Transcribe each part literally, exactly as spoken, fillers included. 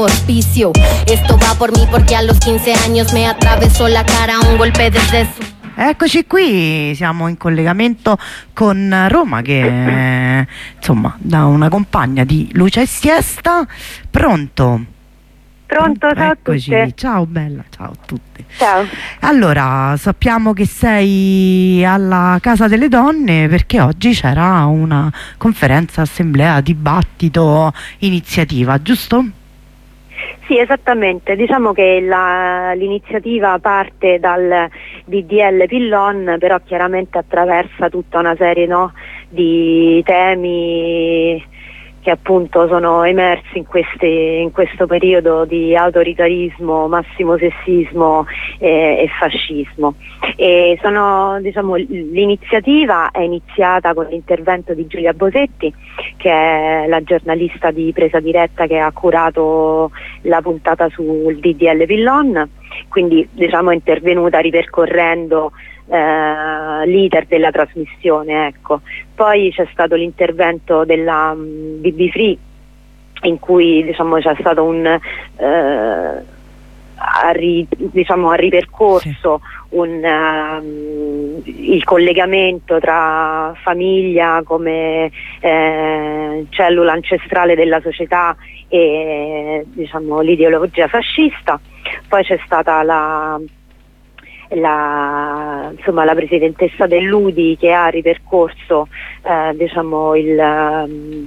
Hospicio. Esto va por mí porque a los quince años me atravesó la cara un golpe desde su... Eccoci qui, siamo in collegamento con Roma che insomma da una compagna di Lucia e Siesta. Pronto? Pronto, ciao Eccoci. a tutte. Ciao bella, ciao a tutte. Ciao. Allora, sappiamo che sei alla Casa delle Donne perché oggi c'era una conferenza, assemblea, dibattito, iniziativa, giusto? Sì, esattamente. Diciamo che la- l'iniziativa parte dal D D L Pillon, però chiaramente attraversa tutta una serie, no, di temi che appunto sono emersi in, queste, in questo periodo di autoritarismo, massimo sessismo eh, e fascismo. E sono, diciamo, l'iniziativa è iniziata con l'intervento di Giulia Bosetti, che è la giornalista di Presa Diretta che ha curato la puntata sul D D L Pillon, quindi diciamo è intervenuta ripercorrendo Uh, l'iter della trasmissione, ecco. Poi c'è stato l'intervento della um, B B Free, in cui diciamo c'è stato un uh, ha, ri, diciamo, ha ripercorso sì. un, uh, il collegamento tra famiglia come eh, cellula ancestrale della società e diciamo l'ideologia fascista. Poi c'è stata la La, insomma, la presidentessa dell'U D I che ha ripercorso eh, diciamo il, um,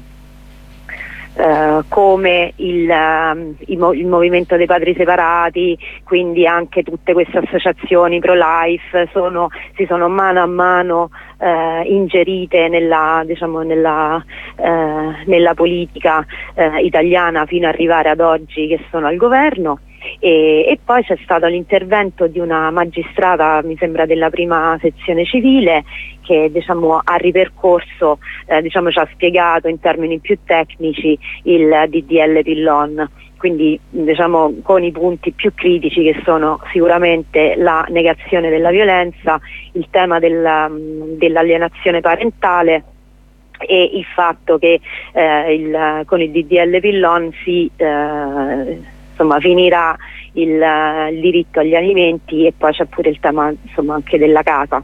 uh, come il, um, il, mo- il movimento dei padri separati, quindi anche tutte queste associazioni pro-life sono, si sono mano a mano uh, ingerite nella, diciamo, nella, uh, nella politica uh, italiana fino ad arrivare ad oggi che sono al governo. E, e poi c'è stato l'intervento di una magistrata, mi sembra della prima sezione civile, che diciamo ha ripercorso, eh, diciamo ci ha spiegato in termini più tecnici il D D L Pillon, quindi diciamo con i punti più critici che sono sicuramente la negazione della violenza, il tema della, dell'alienazione parentale e il fatto che eh, il, con il D D L Pillon si eh, insomma finirà il, il diritto agli alimenti e poi c'è pure il tema insomma anche della casa.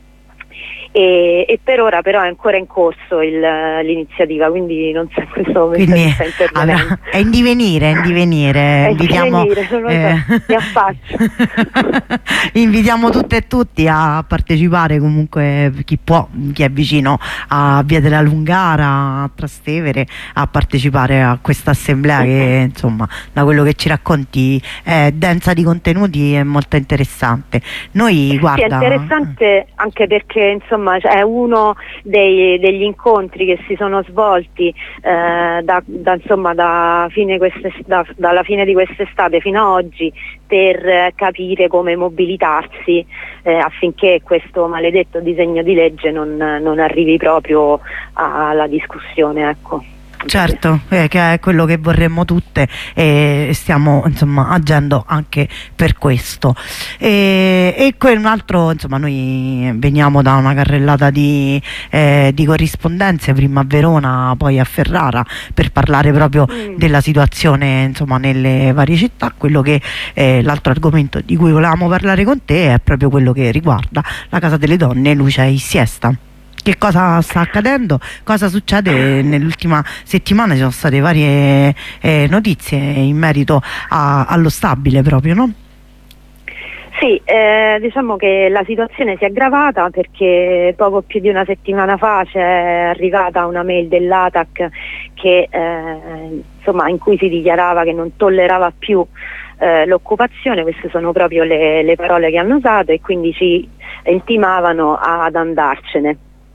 E, e per ora però è ancora in corso il, l'iniziativa, quindi non so in questo momento quindi, sta intervenendo. allora, è in divenire, è in divenire. È in invitiamo, divenire, non lo so, eh, mi affaccio. invitiamo tutte e tutti a partecipare, comunque chi può, chi è vicino a Via della Lungara, a Trastevere, a partecipare a questa assemblea che insomma da quello che ci racconti è densa di contenuti e molto interessante. Noi guarda, sì, è interessante anche perché insomma è uno dei, degli incontri che si sono svolti eh, da, da, insomma, da fine queste, da, dalla fine di quest'estate fino ad oggi per eh, capire come mobilitarsi eh, affinché questo maledetto disegno di legge non, non arrivi proprio alla discussione, ecco. Certo, eh, che è quello che vorremmo tutte e stiamo insomma agendo anche per questo. E, e un altro, insomma, noi veniamo da una carrellata di, eh, di corrispondenze, prima a Verona, poi a Ferrara, per parlare proprio mm. della situazione insomma nelle varie città. Quello che eh, l'altro argomento di cui volevamo parlare con te è proprio quello che riguarda la Casa delle Donne Lucia e Siesta. Che cosa sta accadendo? Cosa succede? Nell'ultima settimana ci sono state varie eh, notizie in merito a, allo stabile proprio, no? Sì, eh, diciamo che la situazione si è aggravata perché poco più di una settimana fa c'è arrivata una mail dell'A T A C che, eh, insomma, in cui si dichiarava che non tollerava più eh, l'occupazione. Queste sono proprio le, le parole che hanno usato e quindi ci intimavano ad andarcene.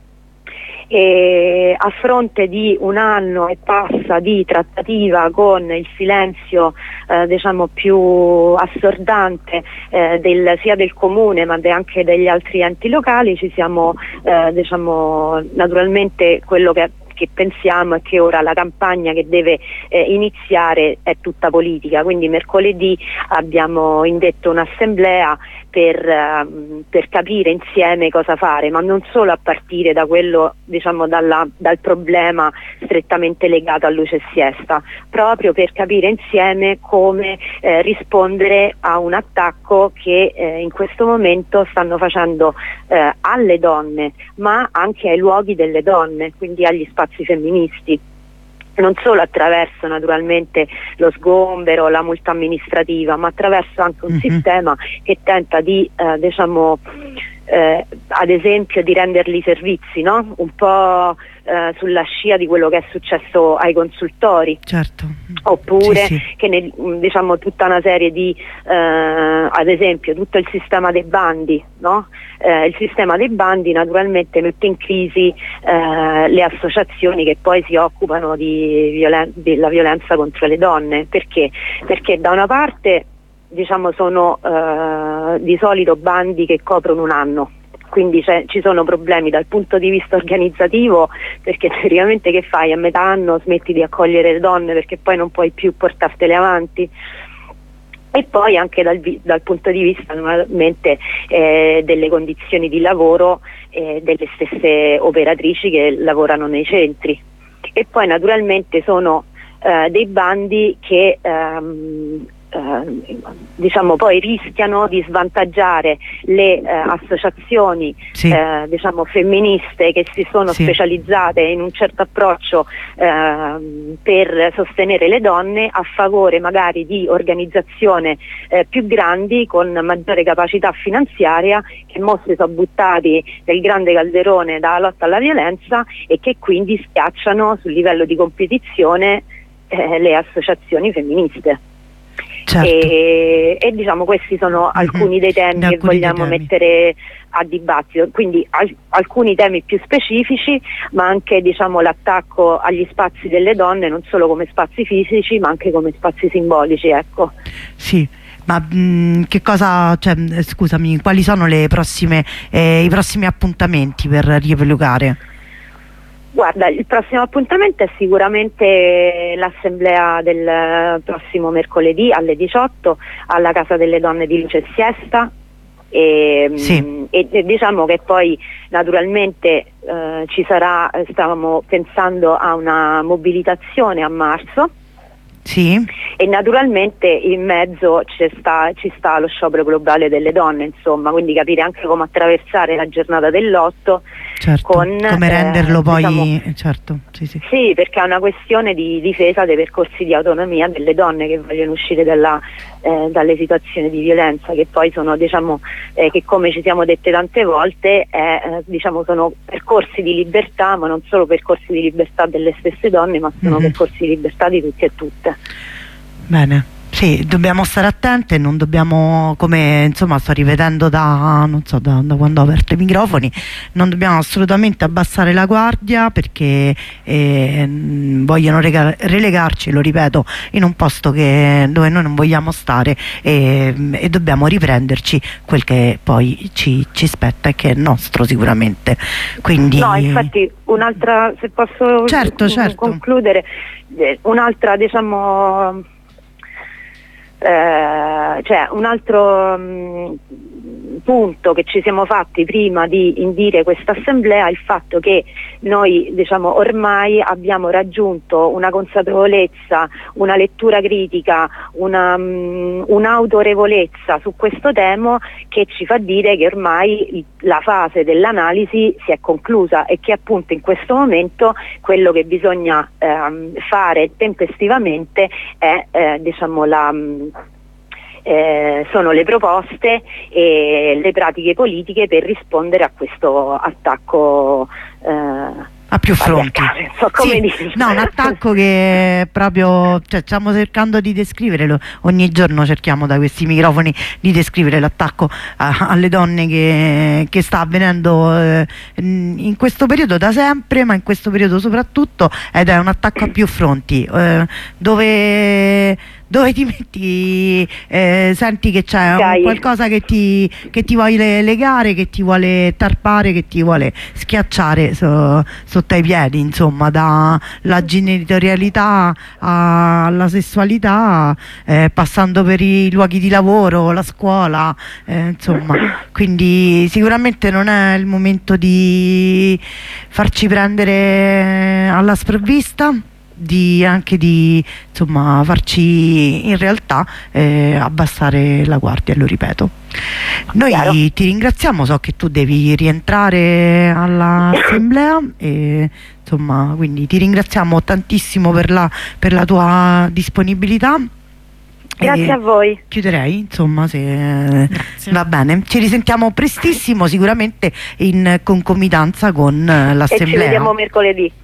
E a fronte di un anno e passa di trattativa con il silenzio eh, diciamo più assordante eh, del, sia del comune ma de anche degli altri enti locali, ci siamo eh, diciamo naturalmente quello che che pensiamo è che ora la campagna che deve eh, iniziare è tutta politica, quindi mercoledì abbiamo indetto un'assemblea per, uh, per capire insieme cosa fare, ma non solo a partire da quello, diciamo, dalla, dal problema strettamente legato a luce e siesta, proprio per capire insieme come eh, rispondere a un attacco che eh, in questo momento stanno facendo eh, alle donne, ma anche ai luoghi delle donne, quindi agli spazi femministi. Non solo attraverso naturalmente lo sgombero, la multa amministrativa, ma attraverso anche un mm-hmm. sistema che tenta di, eh, diciamo, eh, ad esempio di renderli servizi, no? Un po' eh, sulla scia di quello che è successo ai consultori. Certo. Oppure sì, sì. che ne, diciamo tutta una serie di, eh, ad esempio tutto il sistema dei bandi, no? Eh, il sistema dei bandi naturalmente mette in crisi eh, le associazioni che poi si occupano di violen- della violenza contro le donne. Perché? Perché da una parte, diciamo, sono eh, di solito bandi che coprono un anno, quindi ci sono problemi dal punto di vista organizzativo, perché teoricamente che fai? A metà anno smetti di accogliere le donne perché poi non puoi più portartele avanti. E poi anche dal, dal punto di vista naturalmente eh, delle condizioni di lavoro eh, delle stesse operatrici che lavorano nei centri. E poi naturalmente sono eh, dei bandi che ehm, eh, diciamo poi rischiano di svantaggiare le eh, associazioni sì. eh, diciamo femministe che si sono sì. specializzate in un certo approccio eh, per sostenere le donne a favore magari di organizzazioni eh, più grandi con maggiore capacità finanziaria, che mo si sono buttati nel grande calderone dalla lotta alla violenza e che quindi schiacciano sul livello di competizione eh, le associazioni femministe. Certo. E, e diciamo questi sono alcuni dei temi da che alcuni vogliamo temi. mettere a dibattito, quindi al, alcuni temi più specifici, ma anche, diciamo, l'attacco agli spazi delle donne non solo come spazi fisici ma anche come spazi simbolici, ecco. Sì. Ma mh, che cosa, cioè, scusami, quali sono le prossime, eh, i prossimi appuntamenti per riepilogare? Guarda, il prossimo appuntamento è sicuramente l'assemblea del prossimo mercoledì alle diciotto alla Casa delle Donne di Luce e Siesta e, sì. e, e diciamo che poi naturalmente eh, ci sarà, stavamo pensando a una mobilitazione a marzo. Sì. E naturalmente in mezzo ci sta, ci sta lo sciopero globale delle donne, insomma, quindi capire anche come attraversare la giornata del lotto, certo. con, come renderlo eh, poi diciamo, certo. sì, sì. sì, perché è una questione di difesa dei percorsi di autonomia delle donne che vogliono uscire dalla, eh, dalle situazioni di violenza, che poi sono, diciamo, eh, che come ci siamo dette tante volte eh, eh, diciamo, sono percorsi di libertà, ma non solo percorsi di libertà delle stesse donne, ma sono mm-hmm. percorsi di libertà di tutti e tutte. Bene, sì, dobbiamo stare attente, non dobbiamo, come insomma sto ripetendo da, non so, da, da quando ho aperto i microfoni, non dobbiamo assolutamente abbassare la guardia, perché eh, vogliono relegarci, lo ripeto, in un posto che, dove noi non vogliamo stare, e, e dobbiamo riprenderci quel che poi ci, ci spetta e che è nostro sicuramente. Quindi... No, infatti un'altra, se posso certo, certo. concludere, un'altra, diciamo... Eh, cioè un altro mh, punto che ci siamo fatti prima di indire questa assemblea è il fatto che noi, diciamo, ormai abbiamo raggiunto una consapevolezza, una lettura critica, una, mh, un'autorevolezza su questo tema che ci fa dire che ormai la fase dell'analisi si è conclusa e che appunto in questo momento quello che bisogna ehm, fare tempestivamente è eh, diciamo la mh, Eh, sono le proposte e le pratiche politiche per rispondere a questo attacco eh, a più fronti. So come sì, dire. no, un attacco che proprio, cioè, stiamo cercando di descriverlo, ogni giorno cerchiamo da questi microfoni di descrivere l'attacco alle donne che, che sta avvenendo eh, in questo periodo da sempre, ma in questo periodo soprattutto, ed è un attacco a più fronti, eh, dove dove ti metti, eh, senti che c'è qualcosa che ti, che ti vuole legare, che ti vuole tarpare, che ti vuole schiacciare so, sotto sotto ai piedi, insomma, dalla genitorialità alla sessualità, eh, passando per i luoghi di lavoro, la scuola, eh, insomma, quindi sicuramente non è il momento di farci prendere alla sprovvista, di anche di insomma farci in realtà eh, abbassare la guardia, lo ripeto. Noi Chiaro. ti ringraziamo, so che tu devi rientrare all'assemblea e insomma quindi ti ringraziamo tantissimo per la, per la tua disponibilità. Grazie E a voi. chiuderei, insomma, se va bene. Ci risentiamo prestissimo, sicuramente in concomitanza con E ci l'assemblea. vediamo mercoledì.